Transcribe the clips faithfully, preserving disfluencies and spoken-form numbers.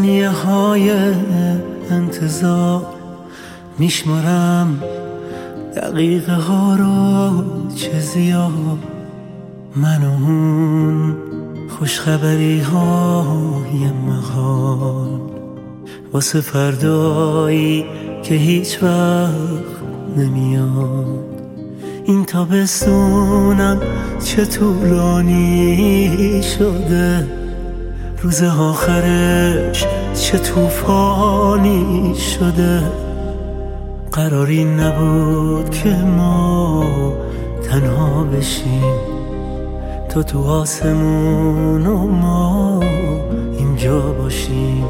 ثانیه های انتظار میشمارم دقیقه ها رو چه زیاد، من و اون خوشخبری های محال واسه فردایی که هیچ وقت نمیاد. این تابستونم چه طولانی شده، روز آخرش چه طوفانی شده. قراری نبود که ما تنها بشیم، تو تو آسمون و ما اینجا باشیم.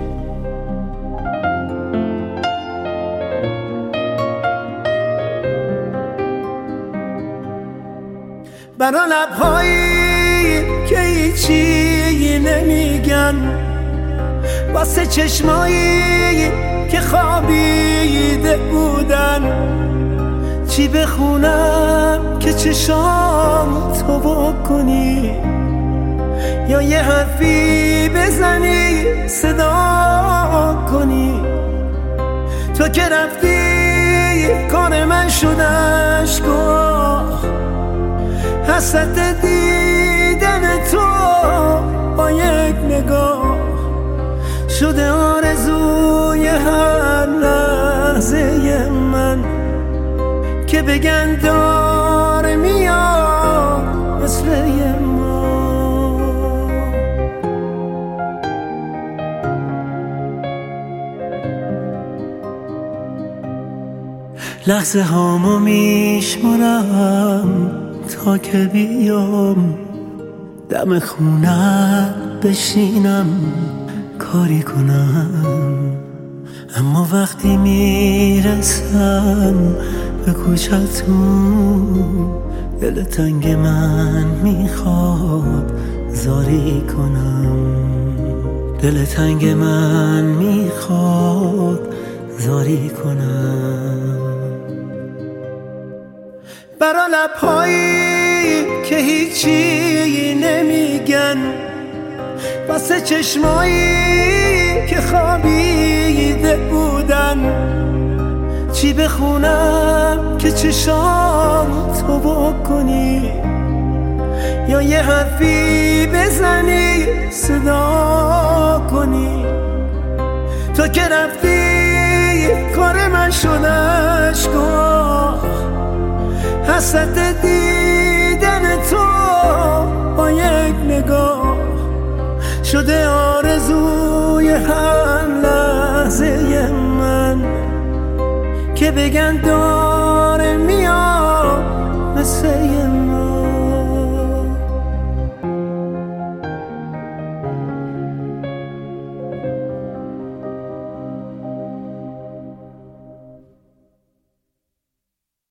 برا لبهایی که هیچی نمیگن، واسه چشمایی که خوابیده بودن، چی بخونم که چشام تو بکنی، یا یه حرفی بزنی صدا کنی. تو که رفتی کار من شد اشک‌ها، حسرت دیدن تو با یک نگاه شده آرزوی هر لحظه من، که بگن داره میاد مثل ما. لحظه هامو میشمارم تا که بیام دم خونه بشینم کاری کنم، اما وقتی میرسم به کوچه‌تون دل تنگ من میخواد زاری کنم، دل تنگ من میخواد زاری کنم. برا لبهایی که هیچی نمیگن، واسه چشمایی که خوابیده بودن، چی بخونم که چشام تو بکنی، یا یه حرفی بزنی صدا کنی. تو که رفتی کار من شد اشک‌ها، حسرت دیدن تو با یک نگاه شده آرزوی هر لحظه من، که بگن داره میاد